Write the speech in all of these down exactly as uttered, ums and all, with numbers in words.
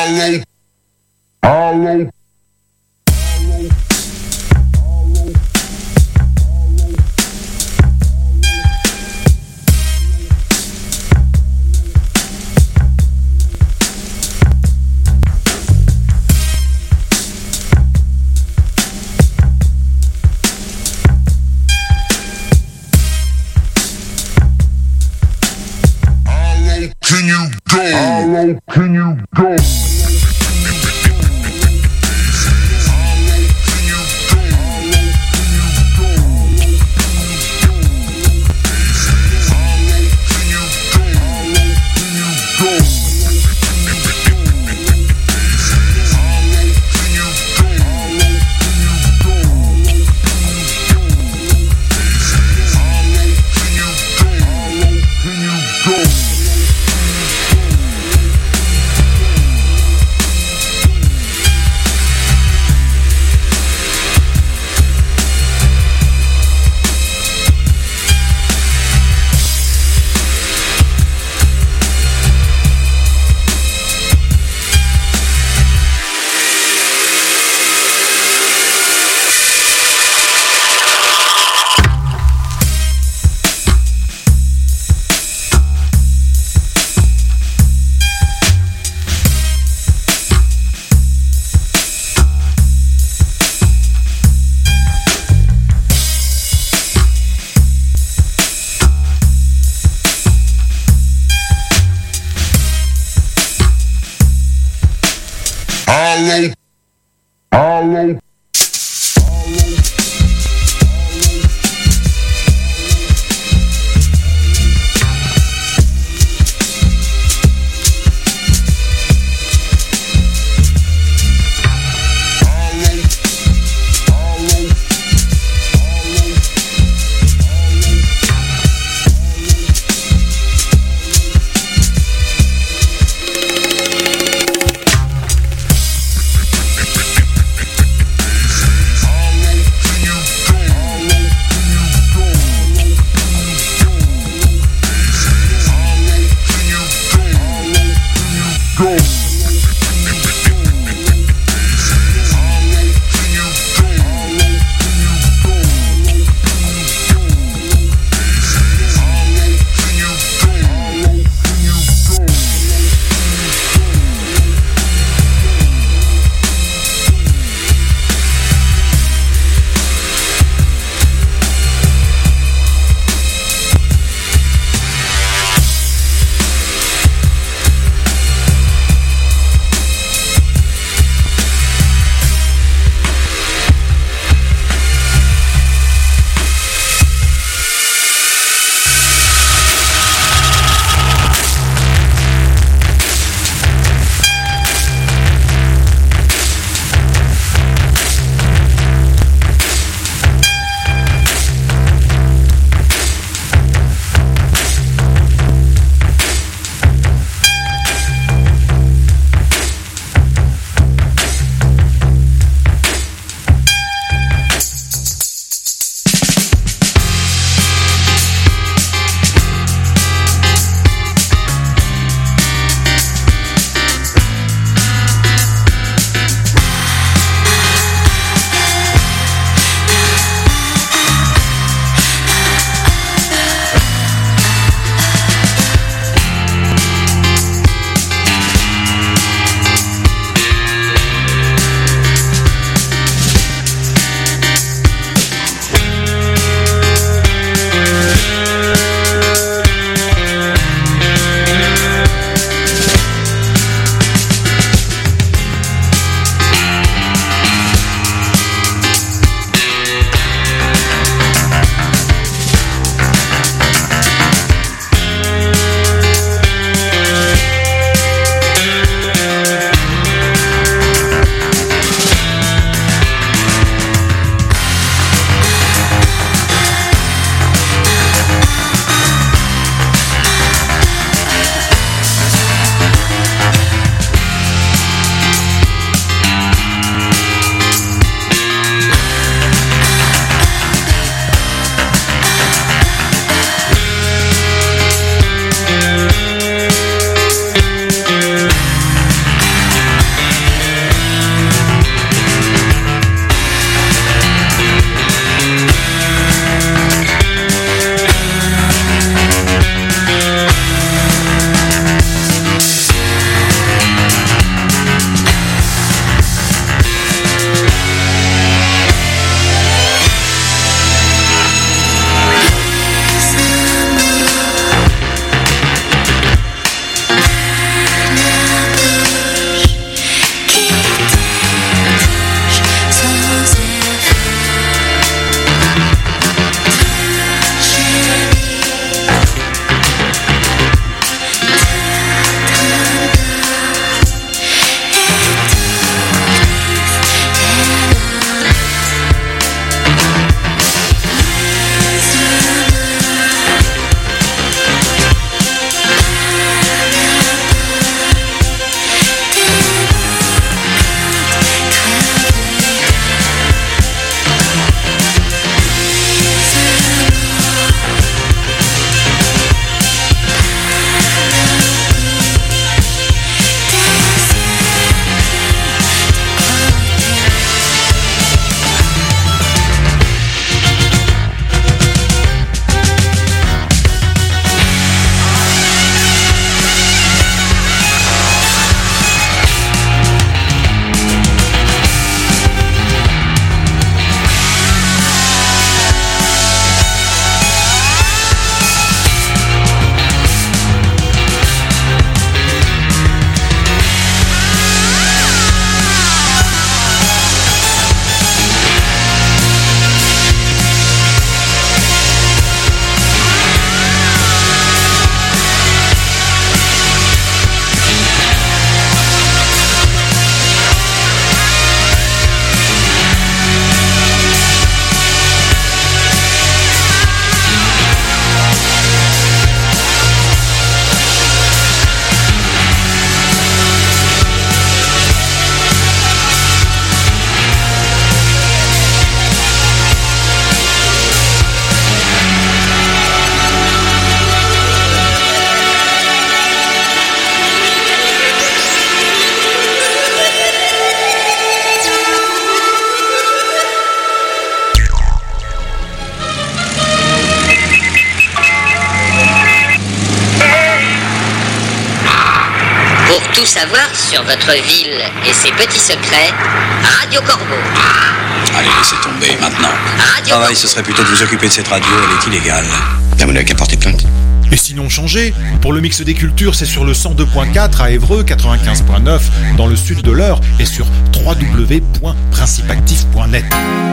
Hollow, hollow. Can you go? How low can you go? Hollow, hollow. tout savoir sur votre ville et ses petits secrets, Radio Corbeau. Allez, laissez tomber maintenant. Radio Travail, Corbeau. ce serait plutôt de vous occuper de cette radio, elle est illégale. Ben, vous n'avez qu'à porter plainte. Et sinon changez. Pour le mix des cultures, c'est sur le cent deux point quatre à Évreux, quatre-vingt-quinze point neuf dans le sud de l'Eure et sur w w w point principactif point net.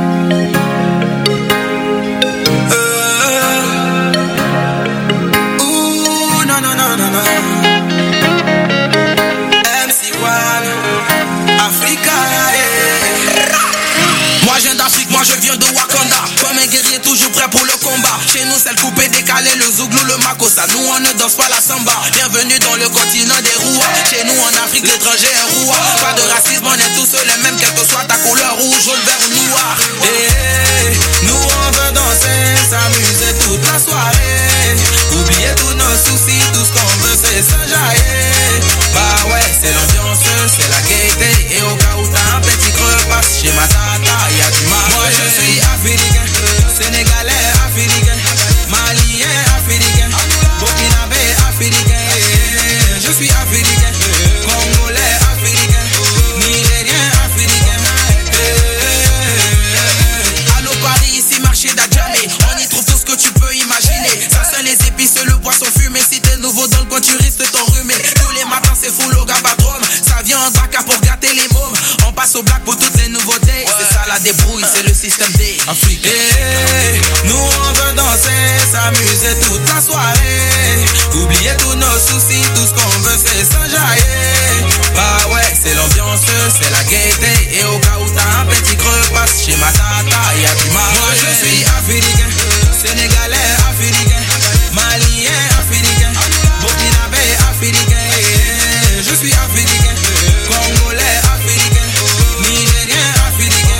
Moi je viens de Wakanda, comme un guerrier toujours prêt pour le combat. Chez nous c'est le coupé décalé, le zouglou, le makossa. Nous on ne danse pas la samba. Bienvenue dans le continent des rouas. Chez nous en Afrique l'étranger est roua. Pas de racisme, on est tous les mêmes, quelle que soit ta couleur, rouge, jaune, vert ou noir. Hey, hey, nous on veut danser, s'amuser toute la soirée. Oublier tous nos soucis, tout ce qu'on veut c'est s'enjailler. Bah ouais, c'est l'ambiance, c'est la gaieté. Et au cas où t'as un petit creux, passe chez ma tata, y'a du mal. Moi je suis africain, sénégalais africain, malien africain, burkinabé africain. Je suis africain, congolais africain, nigérien africain. Allô Paris, ici marché d'Adjamé, on y trouve tout ce que tu peux imaginer. Ça c'est les épices, le poisson fumé. Si t'es nouveau dans le coin, tu risques t'enrhumer. Tous les matins c'est full au gabadrome. Ça vient en Dakar pour gâter les mômes. On passe au black pour toutes les nouveautés. C'est ça la débrouille, c'est le système D. Afrique. Hey, nous on veut danser, s'amuser toute la soirée. Oublier tous nos soucis, tout ce qu'on veut c'est s'enjailler. Bah ouais, c'est l'ambiance, c'est la gaieté. Et au cas où t'as un petit creux, passe chez ma tata, y'a du mal. Moi je suis africain, sénégalais africain, malien africain, burkinabé africain. Je suis africain, congolais africain, nigérien africain.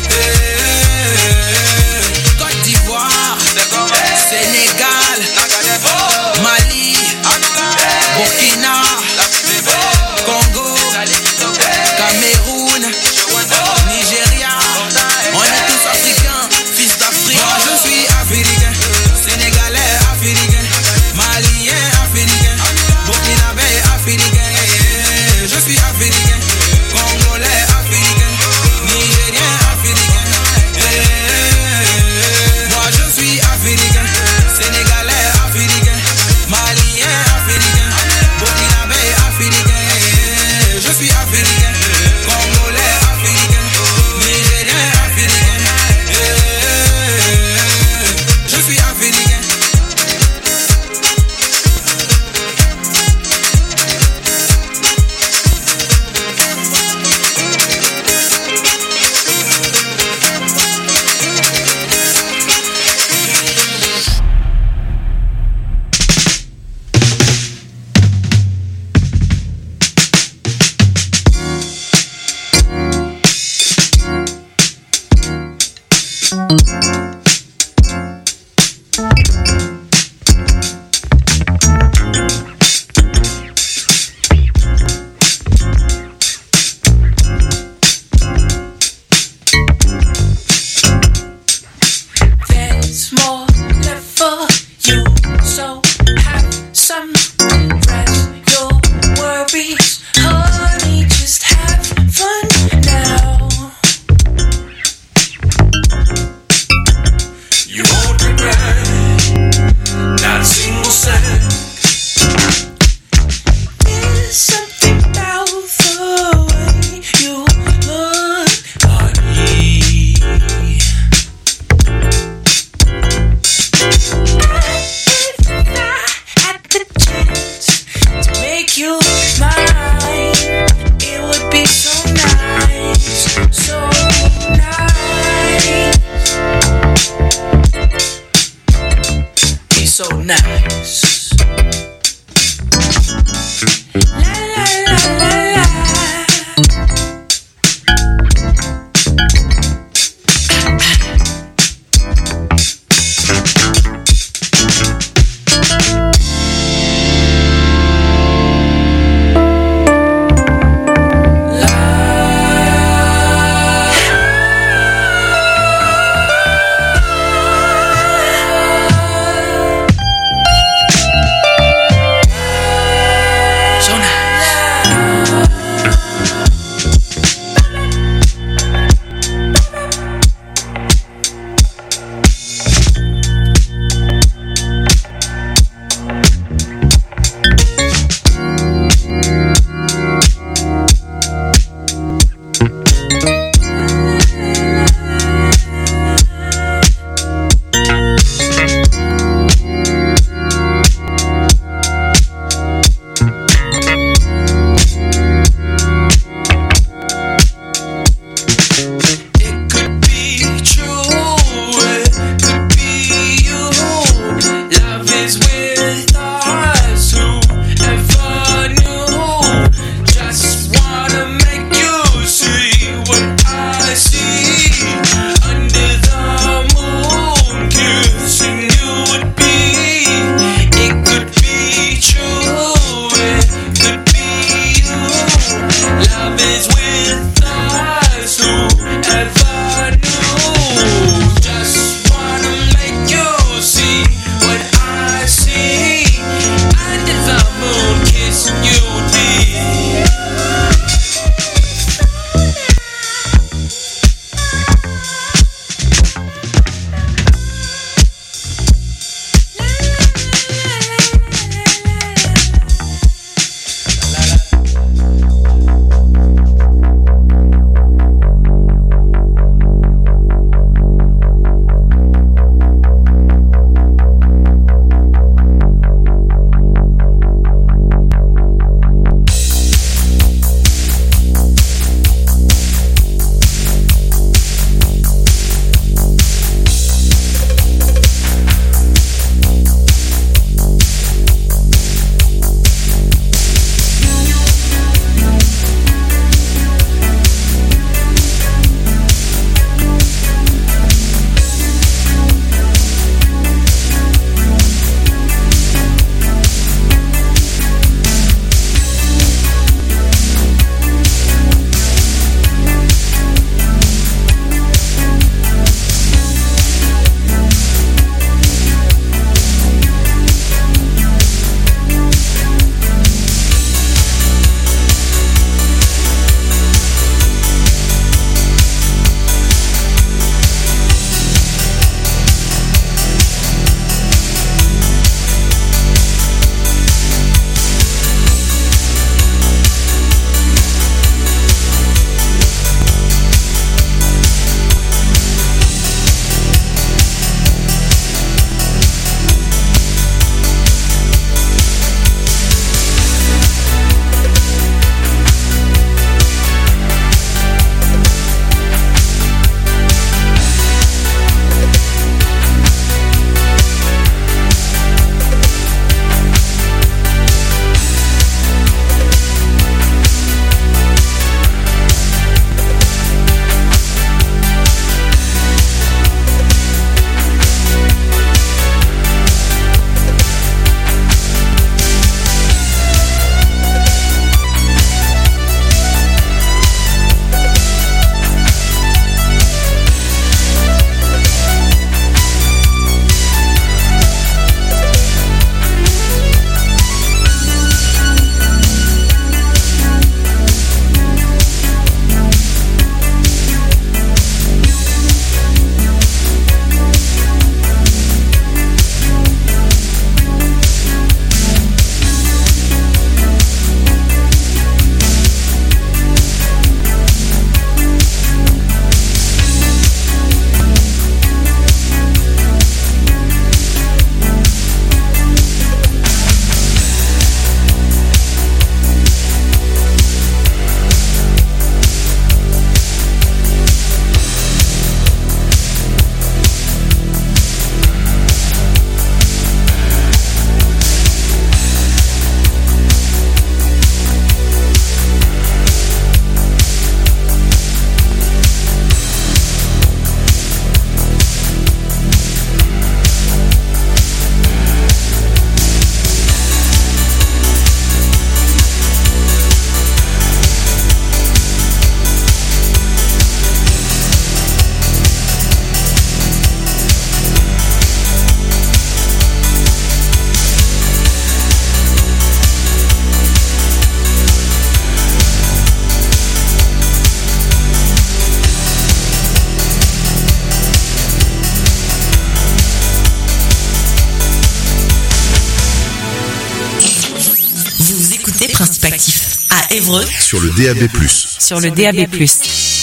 Côte d'Ivoire, Sénégal, Mali, Burkina, Congo, Cameroun, Nigeria. On est tous africains, fils d'Afrique. Moi je suis africain, sénégalais africain, malien africain, burkinabé africain. Je suis africain. Évreux. Sur le D A B plus. Sur le D A B plus.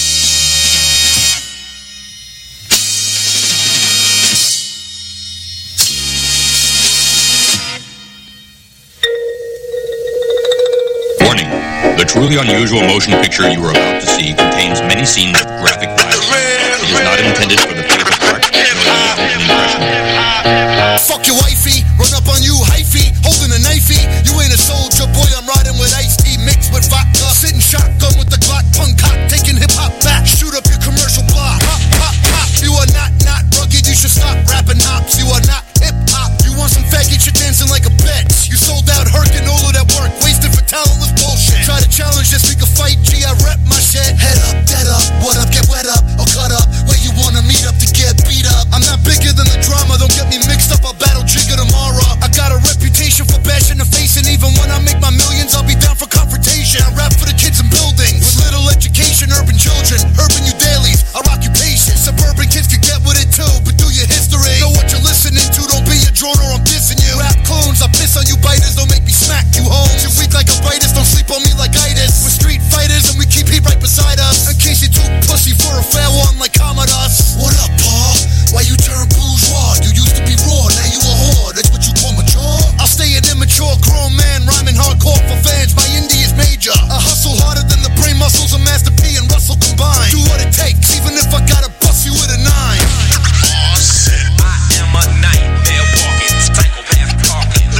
Warning. The truly unusual motion picture you are about to see contains many scenes of graphic violence. It is not intended for the faint of heart, nor the impression. Fuck your wifey, run up on you, hyphy, holding a knifey. You ain't a soldier, boy, I'm riding with iced tea mixed with vodka. Sitting shotgun with the Glock, punk cock, taking hip hop back. Shoot up your commercial block. Pop, pop, pop. You are not, not rugged, you should stop rapping hops. You are not hip hop. You want some faggot, you're dancing like a bitch. You sold out Herc and all of that work, wasted for talentless bullshit. Try to challenge this, we can fight, G, I rep my shit. Head up, dead up, what up, get wet up, or cut up. Where you wanna meet up to get beat up. I'm not bigger than the drama, don't get me mixed up, I'll battle Jigga tomorrow. I got a reputation for bashing the face, and even when I make my millions, I'll be down for confrontation. I rap for the kids in buildings, with little education, urban children, urban you dailies, our occupation. Suburban kids can get with it too, but do your history. Know what you're listening to, don't be a drone or I'm dissing you. Rap clones, I piss on you biters, don't make me smack you home. You're weak like a virus, don't sleep on me like itis. We're street fighters and we keep heat right beside us. In case you too pussy for a fair one like Commodus. What up, Paul? Why you turn bourgeois? You used to be raw, now you a whore. That's what you call mature? I'll stay an immature grown man, rhyming hardcore for fans. My indie is major. I hustle harder than the brain muscles of Master P and Russell combined. Do what it takes, even if I gotta bust you with a nine. Oh shit, I am a nightmare walking, psychopath talking.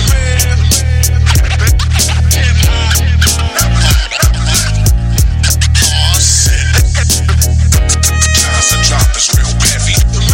Oh shit, As I drop this real heavy.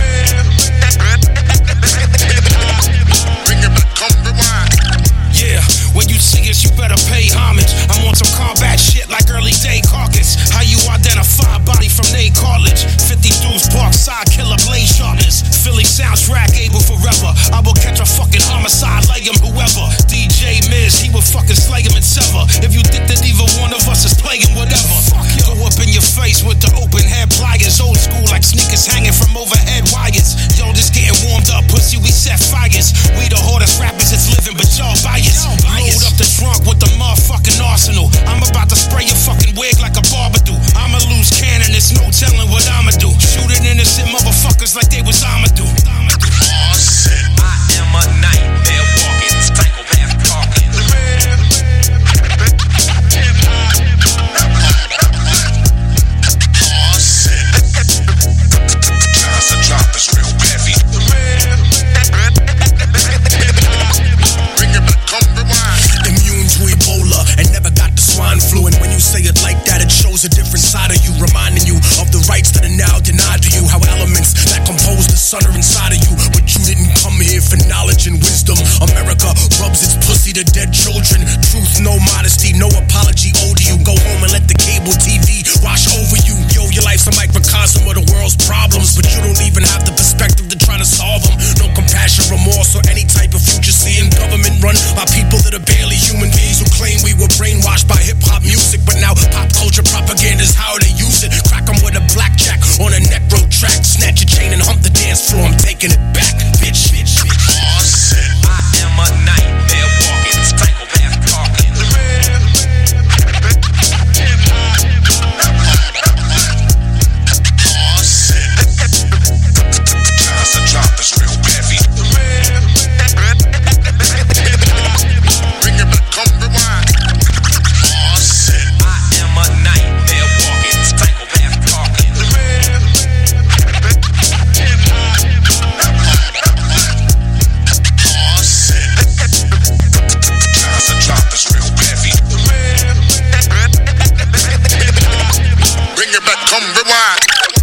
Bring it back, come rewind. yeah, when you see us, you better pay homage. I'm on some combat shit like early day caucus. How you identify body from Nate Cartilage? fifty dudes, park side, killer, blade sharpness. Philly soundtrack, able forever. I will catch a fucking homicide, lay him whoever. D J Miz, he will fucking slay him and sever. If you think that either one of us is playing whatever, fuck you. Go up in your face with the open head pliers. Old school like sneakers hanging from overhead wires. Yo, just getting warmed up, pussy, we set fires. We the hardest rappers that's living, but y'all biased. Load up the trunk with the motherfucking arsenal. I'm about to spray your fucking wig like a barber do. I'm a loose cannon, there's no telling what I'ma do. Shooting innocent motherfuckers like they was I'ma do. Oh shit, I am a nightmare walking, psychopath talking. oh shit. As I drop this real heavy. Bring it back, come rewind. Immune to Ebola and never got the swine flu. And when you say it like that, it shows a different side of you, reminding you of the rights that are now denied to you. How elements that compose the sun are inside of you, but you didn't come here for knowledge and wisdom. America rubs its pussy to dead children. Truth, no modesty, no apology owed to you. Go home and let the cable T V wash over you. Yo, your life's a microcosm of the world's problems, but you don't even have the perspective to try to solve them. No compassion, remorse, or any type of future seeing. Government run by people that are barely human beings who claim we were brainwashed by hip-hop music, but now pop culture propaganda is how they use it. Crack them with a blackjack on a neck road track. Snatch a chain and hump the dance floor. I'm taking it back, bitch, bitch, bitch. Oh shit, I am a nightmare walking, psychopath talking. oh shit. As I drop this real heavy. Bring it back, come rewind. Oh shit, I am a nightmare walking, psychopath talking. oh shit. As I drop this real heavy. Bring it back, come rewind.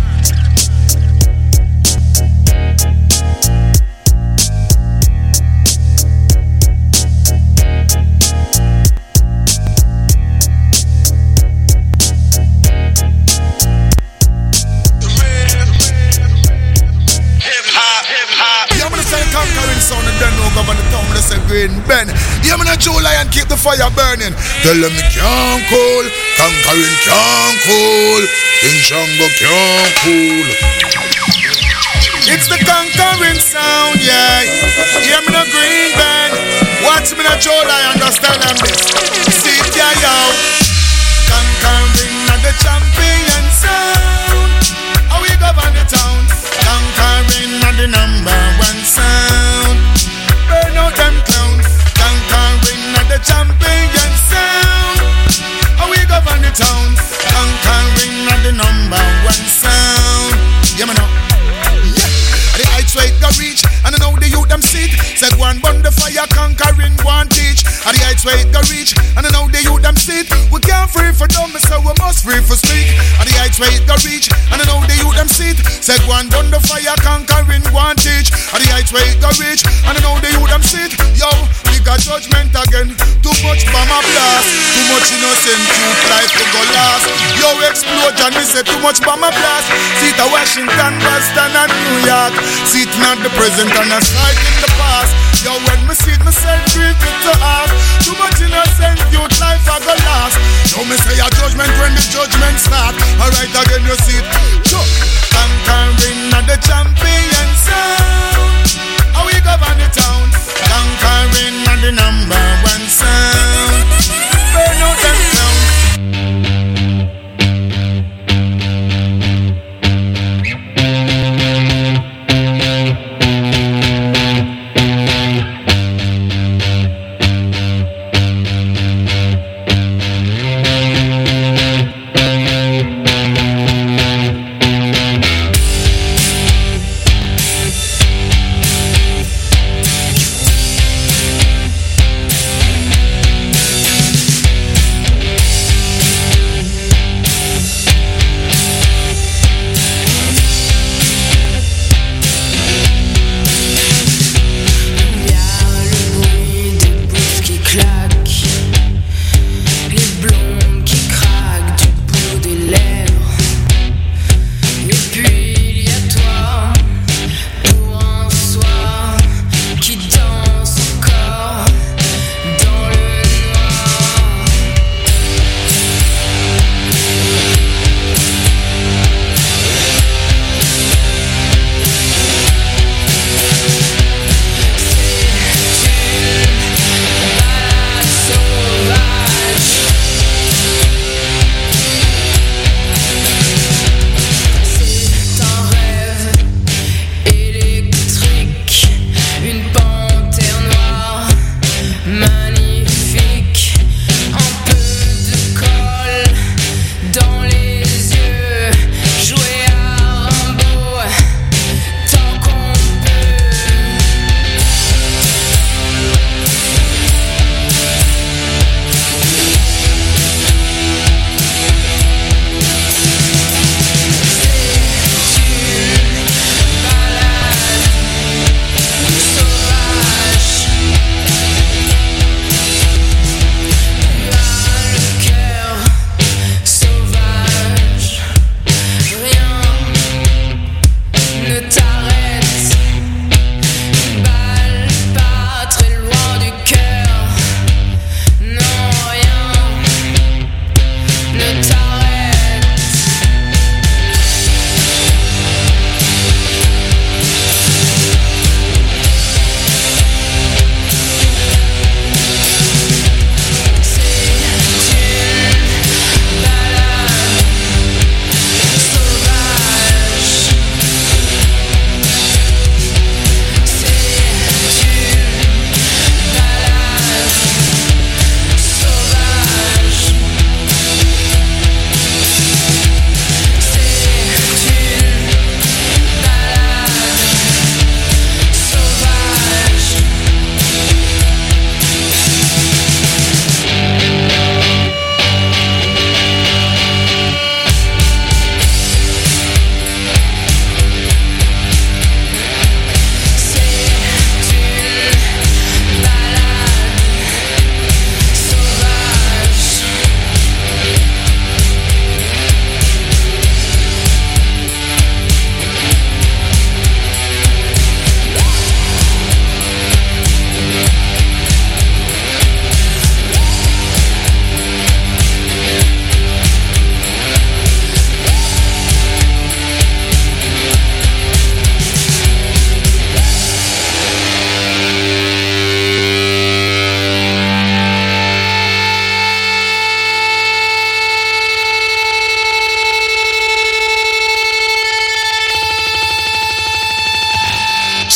Yeah, I'm gonna say conquering sound and then no govern the town, let's say green Ben. Yeah, I'm gonna July and keep the fire burning. Tell them me can't cool, conquering can't cool, in Shango can't cool. It's the conquering sound, yeah. Yeah, I'm in a green Ben. Watch me in a July, understand them this. See it, yeah, yo. Conquering of the champion sound. How we govern the town. Conquering of the number one sound. Burn out them clowns. Conquering of the champion sound. How we govern the town. Conquering of the number one sound. Yeah, man. Yeah. The heights where it go reach, and I know the youth them sit. Say go and burn the fire, conquering one teach. And the heights where it go reach, and I know the youth them sit. We can't free for dumb, so we must free for speak. And the heights where it go reach, and I know the youth them sit. Say go and burn the fire, conquering one teach. And the heights where it go reach, and I know the youth them sit. Yo, we got judgment again. Too much bomb a blast, too much innocent youth life to go last. Yo, explosion, we say too much bomb a blast. See the Washington, Boston and New York. See it not the present and a sight in the past. Yo, when me see it, myself grieve it to ask. Too much innocent youth life I go last. Now me say a judgment when the judgment start. Alright again you see it. Conquering of the champion sound. How we govern the town. Conquering of the number one sound. Burn out them clowns.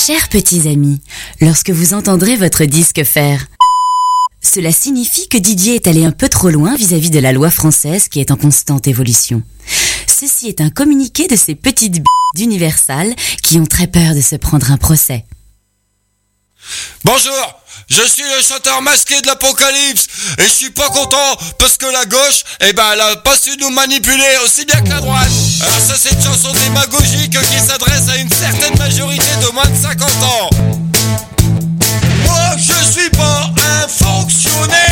Chers petits amis, lorsque vous entendrez votre disque faire, cela signifie que Didier est allé un peu trop loin vis-à-vis de la loi française qui est en constante évolution. Ceci est un communiqué de ces petites b*** d'Universal qui ont très peur de se prendre un procès. Bonjour, je suis le chanteur masqué de l'Apocalypse et je suis pas content parce que la gauche, eh ben, elle a pas su nous manipuler aussi bien que la droite. Alors ça, c'est une chanson démagogique qui s'adresse à une certaine majorité de moins de cinquante ans. Moi, je suis pas un fonctionnaire.